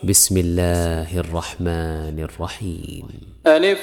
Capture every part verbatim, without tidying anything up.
بسم الله الرحمن الرحيم. ألف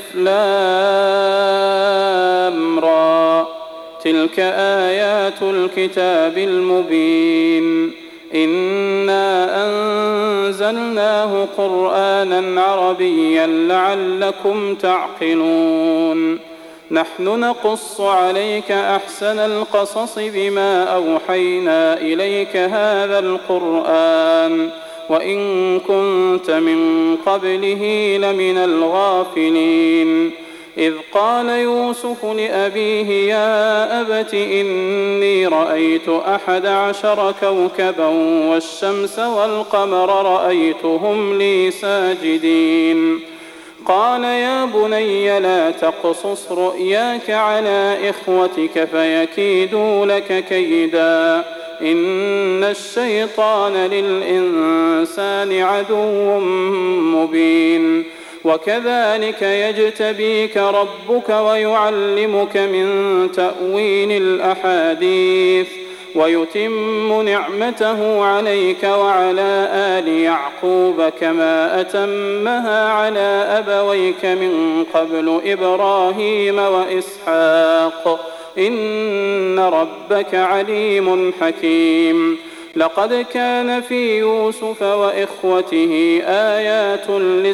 لام را، تلك آيات الكتاب المبين. إنا أنزلناه قرآنا عربيا لعلكم تعقلون. نحن نقص عليك أحسن القصص بما أوحينا إليك هذا القرآن وإن كنت من قبله لمن الغافلين. إذ قال يوسف لأبيه يا أبت إني رأيت أحد عشر كوكبا والشمس والقمر رأيتهم لي ساجدين. قال يا بني لا تقصص رؤياك على إخوتك فيكيدوا لك كيدا إن الشيطان للإنسان عدو مبين. وكذلك يجتبيك ربك ويعلمك من تأويل الأحاديث ويتم نعمته عليك وعلى آل يعقوب كما أتمها على أبويك من قبل إبراهيم وإسحاق إن ربك عليم حكيم. لقد كان في يوسف وإخوته آيات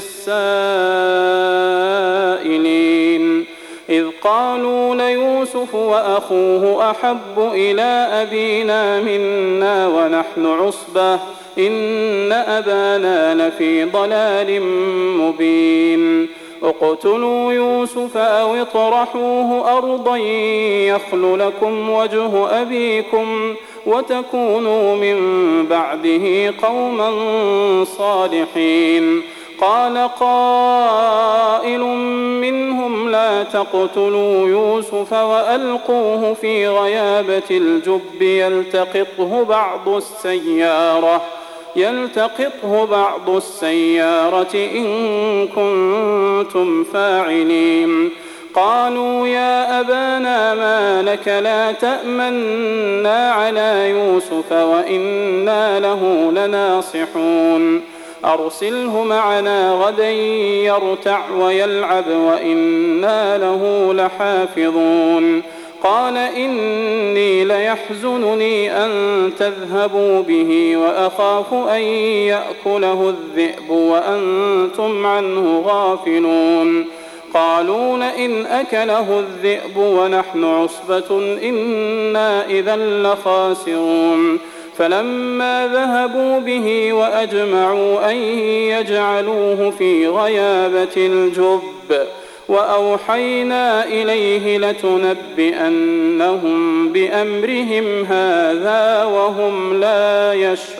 للسائلين إذ قالوا ليوسف وأخوه أحب إلى أبينا منا ونحن عصبة إن أبانا لفي ضلال مبين. اقتلوا يوسف أو اطرحوه أرضا يخل لكم وجه أبيكم وتكونوا من بعده قوما صالحين. قال قائل منهم لا تقتلوا يوسف وألقوه في غيابة الجب يلتقطه بعض السيارة يلتقطه بعض السيارة إن كنتم فاعلين. قالوا يا أبانا ما لك لا تأمنا على يوسف وإنا له لناصحون. أرسله معنا غدا يرتع ويلعب وإنا له لحافظون. قال إني ليحزنني أن تذهبوا به وأخاف أن يأكله الذئب وأنتم عنه غافلون. قالوا لئن أكله الذئب ونحن عصبة إنا إذا لخاسرون. فلما ذهبوا به وأجمعوا أن يجعلوه في غيابة الجب وأوحينا إليه لتنبئنهم بأمرهم هذا وهم لا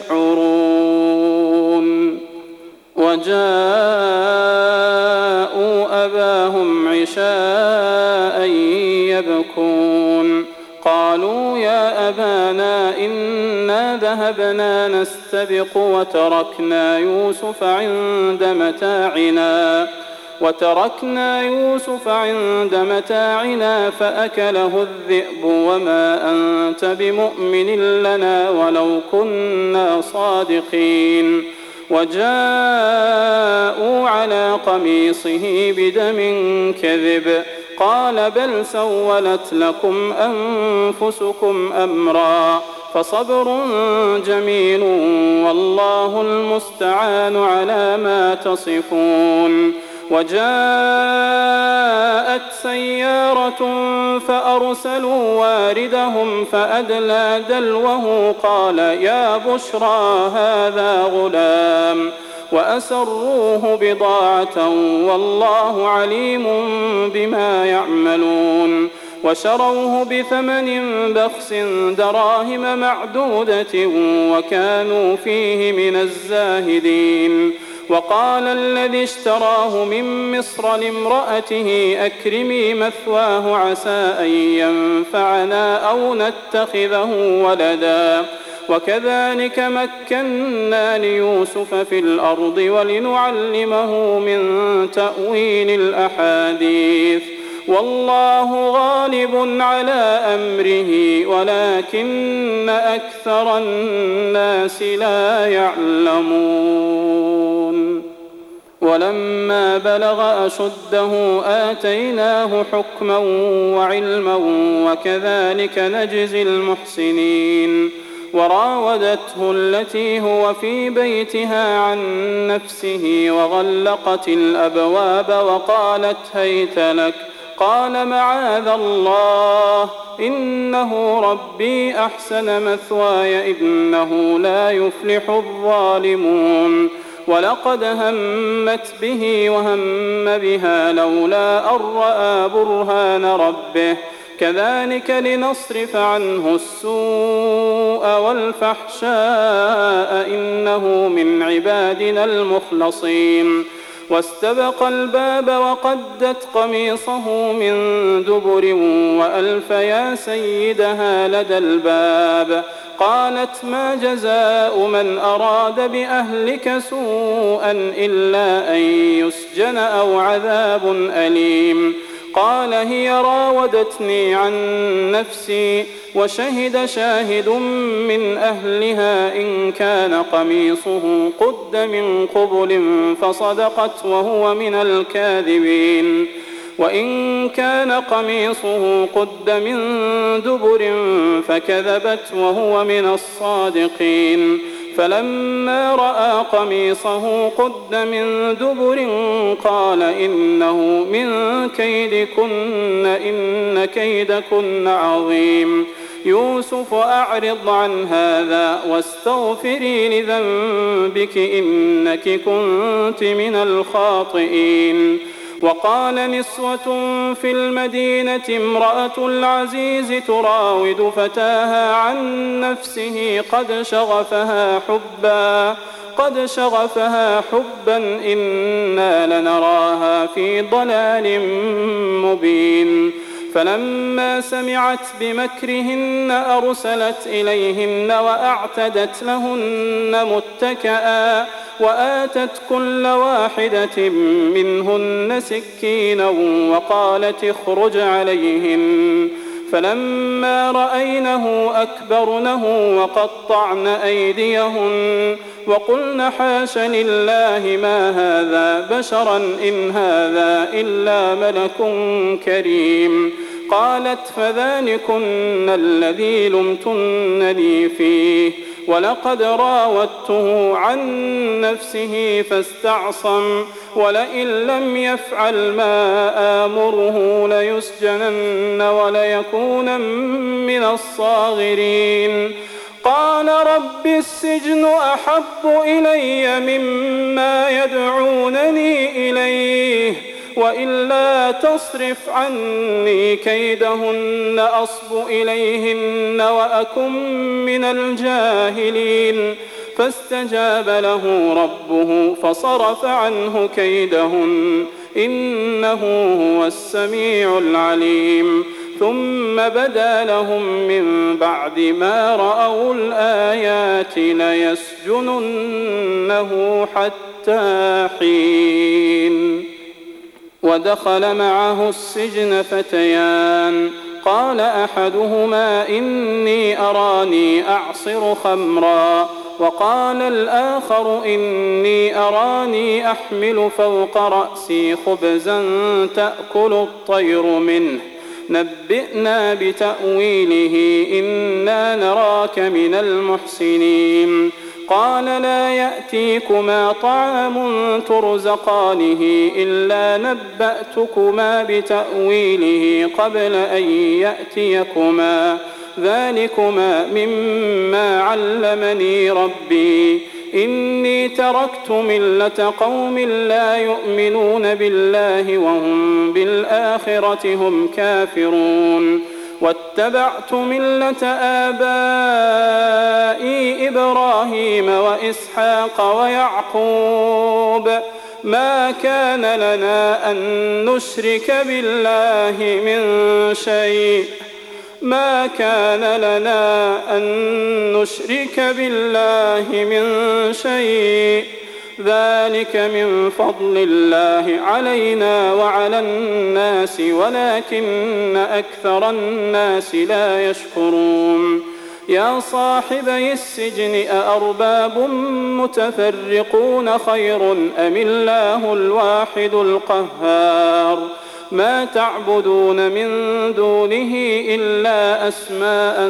يشعرون. وجاءوا أباهم عشاء يبكون. قالوا يا أبانا إنا ذهبنا نستبق وتركنا يوسف عند متاعنا وتركنا يوسف عند متاعنا فأكله الذئب وما أنت بمؤمن لنا ولو كنا صادقين. وجاءوا على قميصه بدم كذب قال بل سولت لكم أنفسكم أمرا فصبر جميل والله المستعان على ما تصفون. وجاءت سيارة فأرسلوا واردهم فأدلى دلوه قال يا بشرى هذا غلام وأسروه بضاعة والله عليم بما يعملون. وشروه بثمن بخس دراهم معدودة وكانوا فيه من الزاهدين. وقال الذي اشتراه من مصر لامرأته أكرمي مثواه عسى أن ينفعنا أو نتخذه ولدا. وكذلك مكنا ليوسف في الأرض ولنعلمه من تأويل الأحاديث والله غالب على أمره ولكن أكثر الناس لا يعلمون. ولما بلغ أشده آتيناه حكما وعلما وكذلك نجزي المحسنين وراودته التي هو في بيتها عن نفسه وغلقت الأبواب وقالت هيت لك قال معاذ الله إنه ربي أحسن مثواي إنه لا يفلح الظالمون ولقد همت به وهم بها لولا أن رأى برهان ربه كذلك لنصرف عنه السوء والفحشاء إنه من عبادنا المخلصين واستبق الباب وقدت قميصه من دبر وألف يا سيدها لدى الباب قالت ما جزاء من أراد بأهلك سوءا إلا أن يسجن أو عذاب أليم قال هي راودتني عن نفسي وشهد شاهد من أهلها إن كان قميصه قد من قبل فصدقت وهو من الكاذبين وإن كان قميصه قد من دبر فكذبت وهو من الصادقين فلما رأى قميصه قد من دبر قال إنه من كيدكن إن كيدكن عظيم يوسف أعرض عن هذا واستغفري لذنبك إنك كنت من الخاطئين وقال نسوة في المدينة امرأة العزيز تراود فتاها عن نفسه قد شغفها حبا قد شغفها حبا إنا لنراها في ضلال مبين فلما سمعت بمكرهن أرسلت إليهن وأعتدت لهن متكئا وآتت كل واحدة منهن سكينا وقالت اخرج عليهن فلما رأينه أكبرنه وقطعن أيديهن وقلن حاش لله ما هذا بشرا إن هذا إلا ملك كريم قالت فذلكن الذي لمتنني فيه ولقد راودته عن نفسه فاستعصم ولئن لم يفعل ما آمره ليسجنن وليكون من الصاغرين قال رب السجن أحب إلي مما يدعونني إليه وإلا تصرف عني كيدهن أصب إليهن وأكن من الجاهلين فاستجاب له ربه فصرف عنه كيدهن إنه هو السميع العليم ثم بدا لهم من بعد ما رأوا الآيات ليسجننه حتى حين ودخل معه السجن فتيان قال أحدهما إني أراني أعصر خمرا وقال الآخر إني أراني أحمل فوق رأسي خبزا تأكل الطير منه نبئنا بتأويله إنا نراك من المحسنين قال لا يأتيكما طعام ترزقانه إلا نبأتكما بتأويله قبل أن يأتيكما ذلكما مما علمني ربي إني تركت ملة قوم لا يؤمنون بالله وهم بالآخرة هم كافرون واتبعت ملة آبائي إبراهيم وإسحاق ويعقوب ما كان لنا أن نشرك بالله من شيء ما كان لنا أن نشرك بالله من شيء ذلك من فضل الله علينا وعلى الناس ولكن أكثر الناس لا يشكرون يا صاحبي السجن أأرباب متفرقون خير أم الله الواحد القهار ما تعبدون من دونه إلا أسماء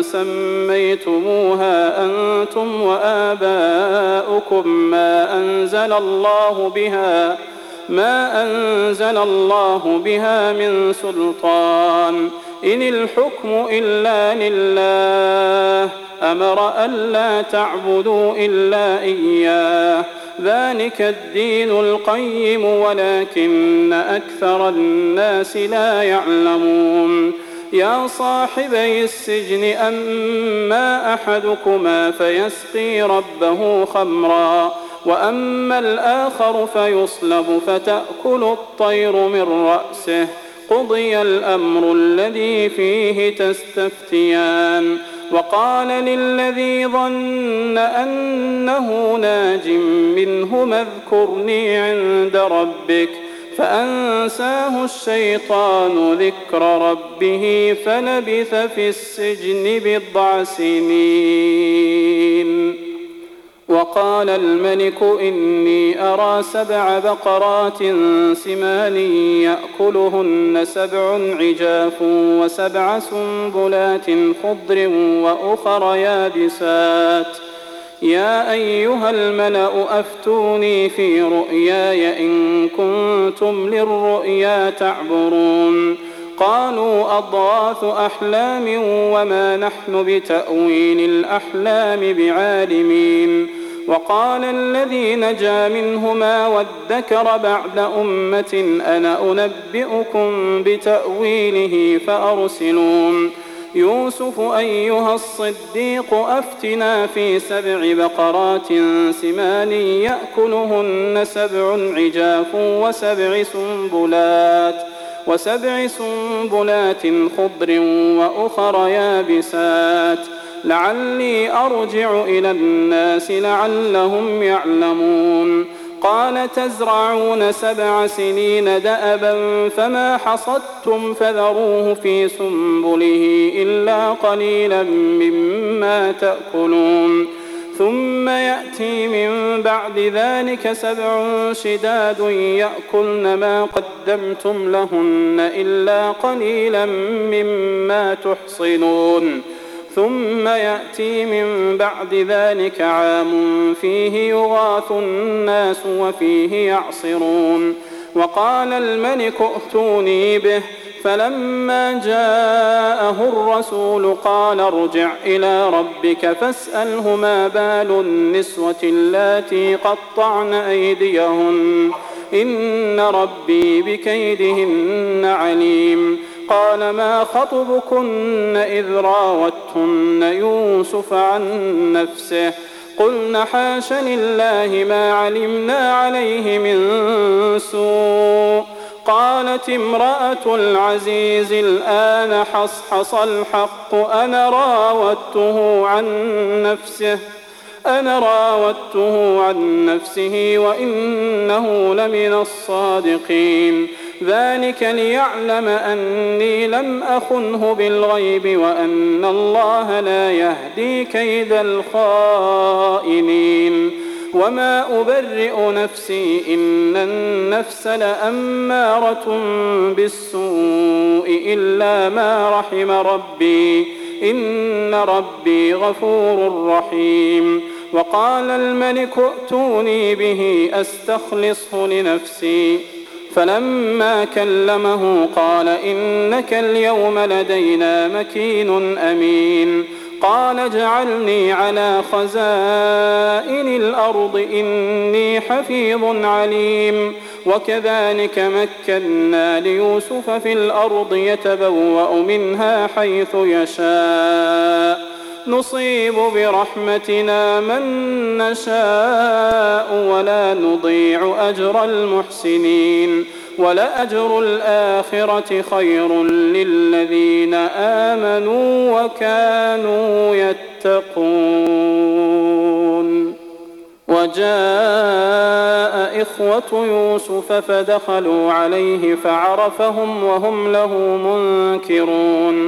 سميتموها أنتم وآباؤكم ما أنزل الله بها ما أنزل الله بها من سلطان إن الحكم إلا لله أمر ألا تعبدوا إلا إياه ذلك الدين القيم ولكن أكثر الناس لا يعلمون يا صاحبي السجن أما أحدكما فيسقي ربه خمرا وأما الآخر فيصلب فتأكل الطير من رأسه قضي الأمر الذي فيه تستفتيان وقال للذي ظن أنه ناج منهما اذكرني عند ربك فأنساه الشيطان ذكر ربه فلبث في السجن بضع سنين وقال الملك إني أرى سبع بقرات سمان يأكلهن سبع عجاف وسبع سنبلات خضر وأخر يابسات يا أيها الملأ أفتوني في رؤياي إن كنتم للرؤيا تعبرون قالوا أضغاث أحلام وما نحن بتأويل الأحلام بعالمين وقال الذي نجا منهما وادكر بعد أمة أنا أنبئكم بتأويله فأرسلون يوسف أيها الصديق أفتنا في سبع بقرات سمان يأكلهن سبع عجاف وسبع سنبلات وسبع سنبلات خضر وأخر يابسات لعلي أرجع إلى الناس لعلهم يعلمون قال تزرعون سبع سنين دأبا فما حصدتم فذروه في سنبله إلا قليلا مما تأكلون ثم يأتي من بعد ذلك سبع شداد يأكلن ما قدمتم لهن إلا قليلا مما تحصنون ثم يأتي من بعد ذلك عام فيه يغاث الناس وفيه يعصرون وقال الملك ائتوني به فلما جاءه الرسول قال ارجع إلى ربك فاسأله ما بال النسوة اللاتي قطعن أيديهن إن ربي بكيدهن عليم قال ما خطبكن إذ راوتن يوسف عن نفسه قلن حاش لله ما علمنا عليه من سوء قالت امرأة العزيز الآن حصحص الحق أنا راودته عن نفسه أنا راودته عن نفسه وإنه لمن الصادقين ذلك ليعلم أني لم أخنه بالغيب وأن الله لا يهدي كيد الخائنين وما أبرئ نفسي إن النفس لأمارة بالسوء إلا ما رحم ربي إن ربي غفور رحيم وقال الملك ائتوني به أستخلصه لنفسي فلما كلمه قال إنك اليوم لدينا مكين أمين قال اجعلني على خزائن الأرض إني حفيظ عليم وكذلك مكنا ليوسف في الأرض يتبوأ منها حيث يشاء نصيب برحمتنا من نشاء ولا نضيع أجر المحسنين ولأجر الآخرة خير للذين آمنوا وكانوا يتقون وجاء إخوة يوسف فدخلوا عليه فعرفهم وهم له منكرون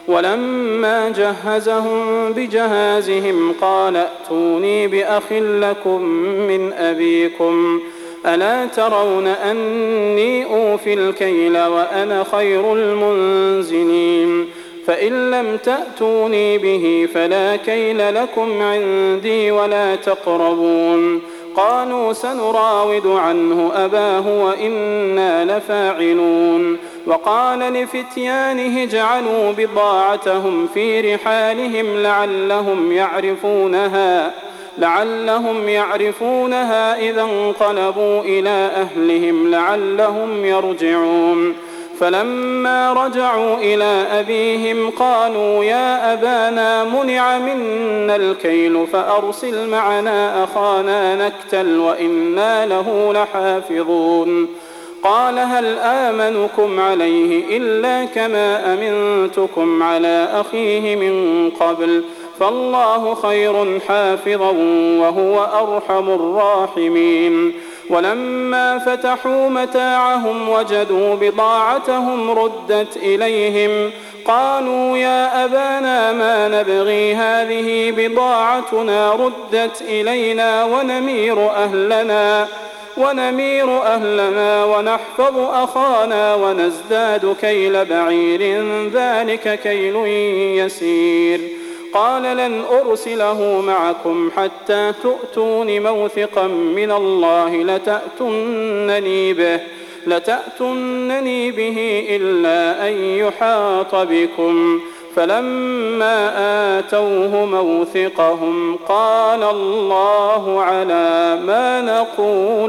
ولما جهزهم بجهازهم قال ائتوني بأخ لكم من أبيكم ألا ترون أني أوفي الكيل وأنا خير المنزلين فإن لم تأتوني به فلا كيل لكم عندي ولا تقربون قالوا سنراود عنه أباه وإنا لفاعلون وقال لفتيانه اجعلوا بضاعتهم في رحالهم لعلهم يعرفونها لعلهم يعرفونها إذا انقلبوا إلى أهلهم لعلهم يرجعون فلما رجعوا إلى أبيهم قالوا يا أبانا منع منا الكيل فأرسل معنا أخانا نكتل وإنا له لحافظون قال هل آمنكم عليه إلا كما أمنتكم على أخيه من قبل فالله خير حافظا وهو أرحم الراحمين ولما فتحوا متاعهم وجدوا بضاعتهم ردت إليهم قالوا يا أبانا ما نبغي هذه بضاعتنا ردت إلينا ونمير أهلنا ونمير أهلنا ونحفظ أخانا ونزداد كيل بعير ذلك كيل يسير قال لن أرسله معكم حتى تؤتون موثقا من الله لتأتونني به لتأتونني به إلا أن يحاط بكم فلما آتوه موثقهم قال الله على ما نقول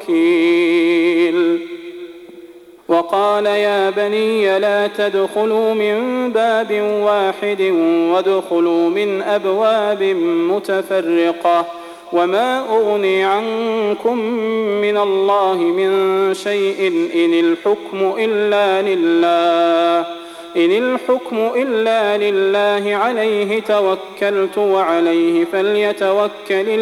وكيل وقال يا بني لا تدخلوا من باب واحد وادخلوا من أبواب متفرقة وما أغني عنكم من الله من شيء إن الحكم إلا لله إن الحكم إلا لله عليه توكلت وعليه فليتوكل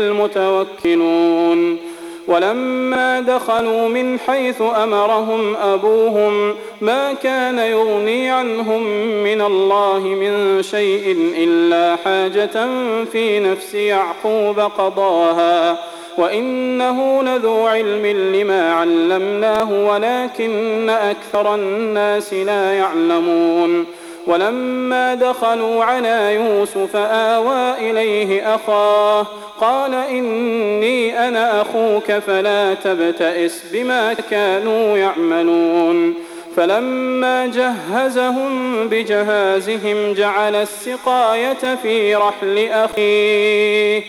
المتوكلون ولما دخلوا من حيث أمرهم أبوهم ما كان يغني عنهم من الله من شيء إلا حاجة في نفس يعقوب قضاها وإنه لذو علم لما علمناه ولكن أكثر الناس لا يعلمون ولما دخلوا على يوسف آوى إليه أخاه قال إني أنا أخوك فلا تبتئس بما كانوا يعملون فلما جهزهم بجهازهم جعل السقاية في رحل أخيه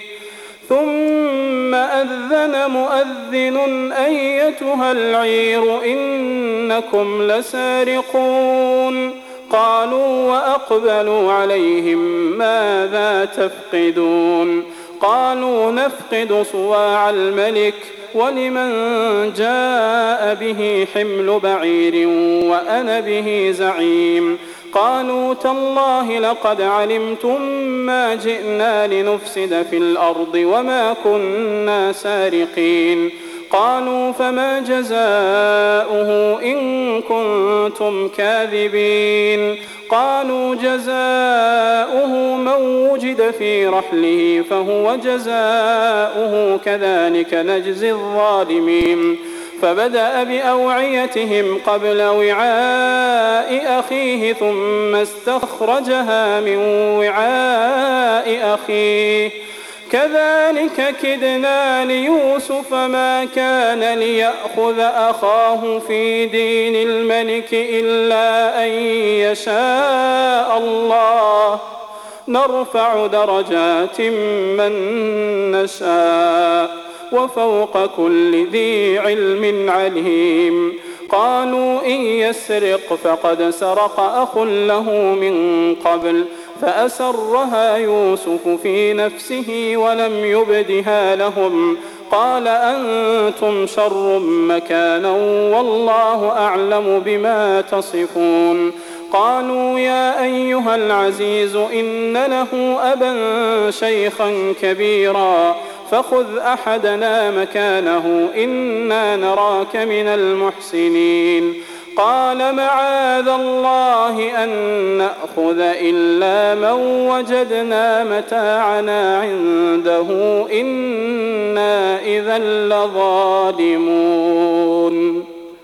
ثم أذن مؤذن أيتها العير إنكم لسارقون قالوا وأقبلوا عليهم ماذا تفقدون قالوا نفقد صواع الملك ولمن جاء به حمل بعير وأنا به زعيم قالوا تالله لقد علمتم ما جئنا لنفسد في الأرض وما كنا سارقين قالوا فما جزاؤه إن كنتم كاذبين قالوا جزاؤه من وجد في رحله فهو جزاؤه كذلك نجزي الظالمين فبدأ بأوعيتهم قبل وعاء أخيه ثم استخرجها من وعاء أخيه كذلك كدنا ليوسف ما كان ليأخذ أخاه في دين الملك إلا أن يشاء الله نرفع درجات من نشاء وفوق كل ذي علم عليم قالوا إن يسرق فقد سرق أخ له من قبل فأسرها يوسف في نفسه ولم يبدها لهم قال أنتم شر مكانا والله أعلم بما تصفون قالوا يا أيها العزيز إن له أبا شيخا كبيرا فخذ أحدنا مكانه إنا نراك من المحسنين قال معاذ الله أن نأخذ إلا من وجدنا متاعنا عنده إنا إذا لظالمون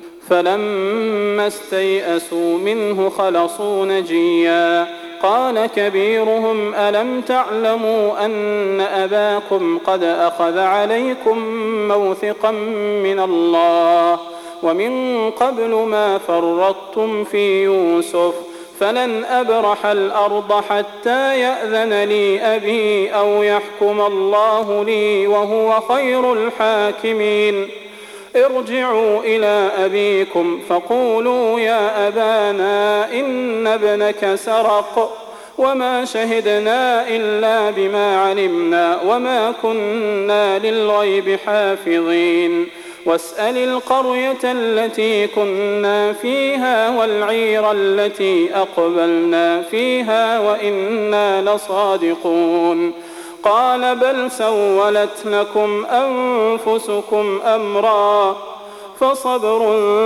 فلما استيئسوا منه خلصوا نجيا قال كبيرهم ألم تعلموا أن أباكم قد أخذ عليكم موثقا من الله ومن قبل ما فرطتم في يوسف فلن أبرح الأرض حتى يأذن لي أبي أو يحكم الله لي وهو خير الحاكمين ارجعوا إلى أبيكم فقولوا يا أبانا إن ابنك سرق وما شهدنا إلا بما علمنا وما كنا للغيب حافظين واسأل القرية التي كنا فيها والعير التي أقبلنا فيها وإنا لصادقون قال بل سولت لكم أنفسكم أمرا فصبر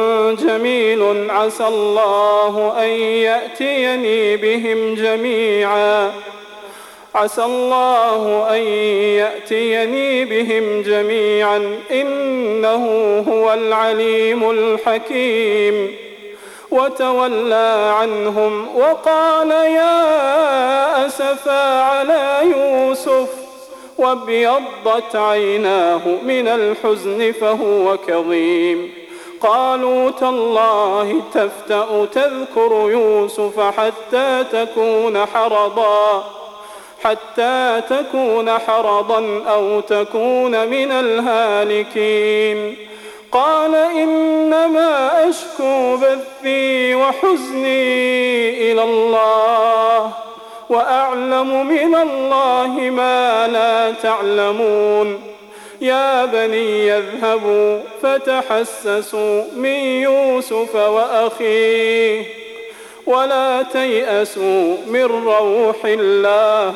جميل عسى الله أن يأتيني بهم جميعا عسى الله أن يأتيني بهم جميعا إنه هو العليم الحكيم وتولى عنهم وقال يا أسفا على يوسف وابيضت عيناه من الحزن فهو كظيم قالوا تالله تفتأ تذكر يوسف حتى تكون حرضا حتى تكون حرضا أو تكون من الهالكين قال إنما أشكو بثي وحزني إلى الله وأعلم من الله ما لا تعلمون يا بني اذهبوا فتحسسوا من يوسف وأخيه ولا تيأسوا من روح الله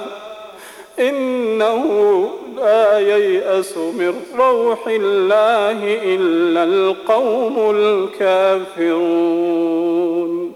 إنه لا ييأس من روح الله إلا القوم الكافرون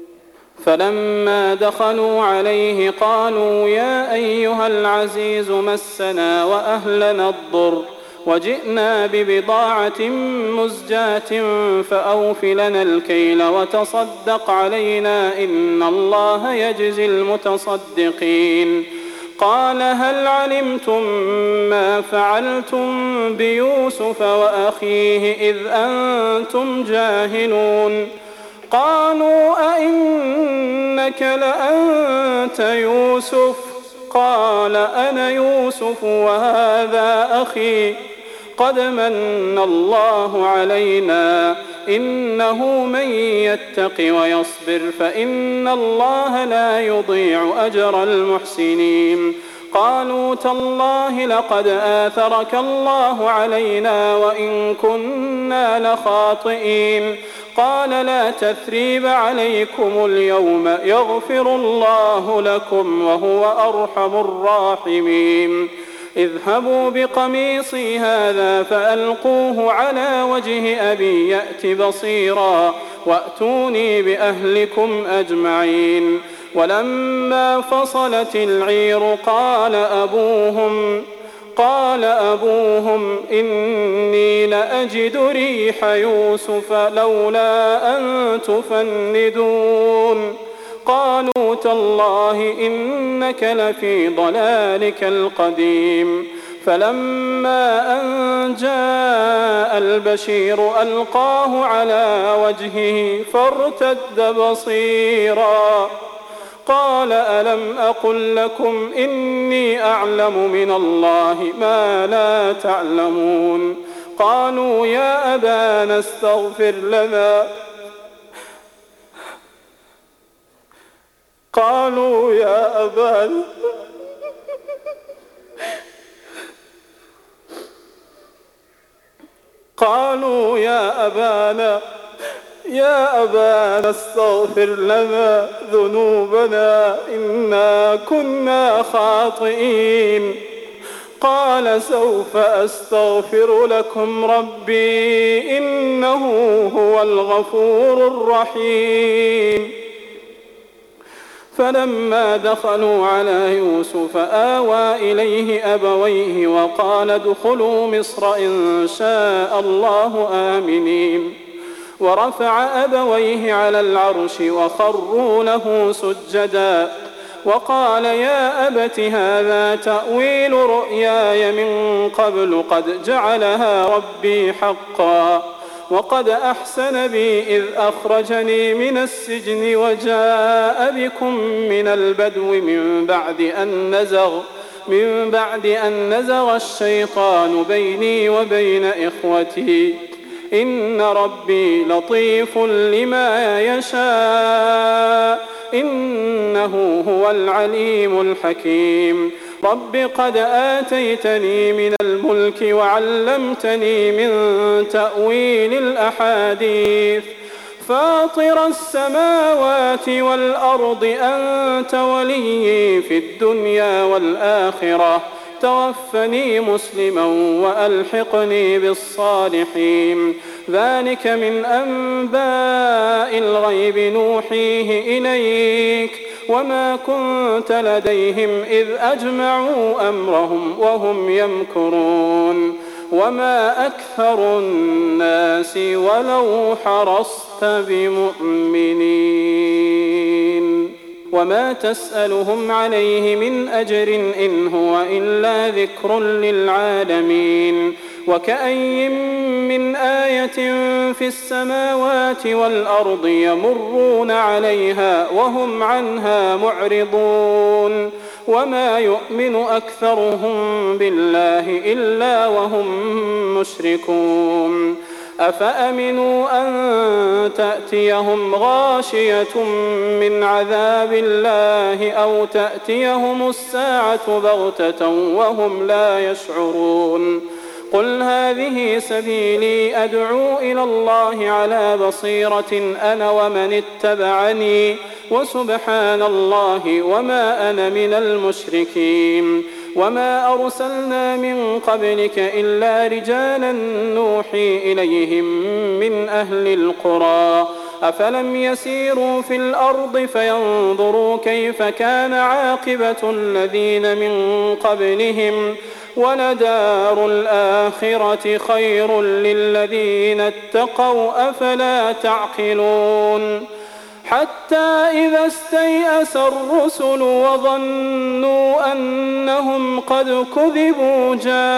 فلما دخلوا عليه قالوا يا أيها العزيز مسنا وأهلنا الضر وجئنا ببضاعة مزجاة فأوف لنا الكيل وتصدق علينا إن الله يجزي المتصدقين قال هل علمتم ما فعلتم بيوسف وأخيه إذ أنتم جاهلون قالوا أئنك لأنت يوسف قال أنا يوسف وهذا أخي قد من الله علينا إنه من يتق ويصبر فإن الله لا يضيع أجر المحسنين قالوا تالله لقد آثرك الله علينا وإن كنا لخاطئين قال لا تثريب عليكم اليوم يغفر الله لكم وهو أرحم الراحمين اذهبوا بقميصي هذا فألقوه على وجه أبي يأت بصيرا وأتوني بأهلكم أجمعين ولما فصلت العير قال أبوهم قال أبوهم إني لأجد ريح يوسف لولا أن تفندون قالوا تالله إنك لفي ضلالك القديم فلما أن جاء البشير ألقاه على وجهه فارتد بصيرا قال ألم أقل لكم إني أعلم من الله ما لا تعلمون قالوا يا أبانا استغفر لنا قالوا يا أبانا قالوا يا أبانا يا أبانا استغفر لنا ذنوبنا إنا كنا خاطئين سوف أستغفر لكم ربي إنه هو هو الغفور الرحيم. فلما دخلوا على يوسف آوى إليه أبويه وقال ادخلوا مصر إن شاء الله آمنين. ورفع أبويه على العرش وخروا له سجدا وقال يا أبت هذا تأويل رؤياي من قبل قد جعلها ربي حقا وقد أحسن بي إذ أخرجني من السجن وجاء بكم من البدو من بعد أن نزغ من بعد أن نزغ الشيطان بيني وبين إخوتي إن ربي لطيف لما يشاء إنه هو العليم الحكيم. رب قد آتيتني من الملك وعلمتني من تأويل الأحاديث فاطر السماوات والأرض أنت وليي في الدنيا والآخرة توفني مسلما وألحقني بالصالحين. ذلك من أنباء الغيب نوحيه إليك وما كنت لديهم إذ أجمعوا أمرهم وهم يمكرون وما أكثر الناس ولو حرصت بمؤمنين وما تسألهم عليه من أجر إن هو إلا ذكر للعالمين. وكأي من آية في السماوات والأرض يمرون عليها وهم عنها معرضون وما يؤمن أكثرهم بالله إلا وهم مشركون. أفأمنوا أن تأتيهم غاشية من عذاب الله أو تأتيهم الساعة بغتة وهم لا يشعرون. قل هذه سبيلي أدعو إلى الله على بصيرة أنا ومن اتبعني وسبحان الله وما أنا من المشركين. وما أرسلنا من قبلك إلا رجالا نوحي إليهم من أهل القرى أفلم يسيروا في الأرض فينظروا كيف كان عاقبة الذين من قبلهم ولدار الآخرة خير للذين اتقوا أفلا تعقلون. حتى إذا استيأس الرسل وظنوا أنهم قد كذبوا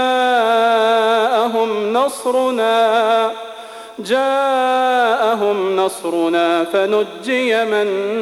جاءهم نصرنا جاءهم نصرنا فنجي من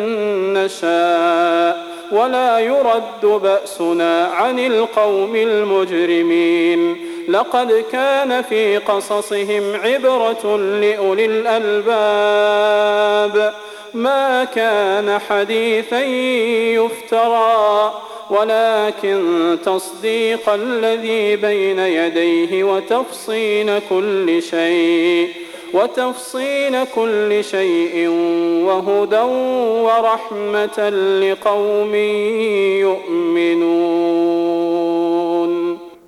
نشاء ولا يرد بأسنا عن القوم المجرمين. لقد كان في قصصهم عبرة لأولي الألباب ما كان حديثا يفترى ولكن تصديق الذي بين يديه وتفصيل كل شيء وتفصيل كل شيء وهدى ورحمة لقوم يؤمنون.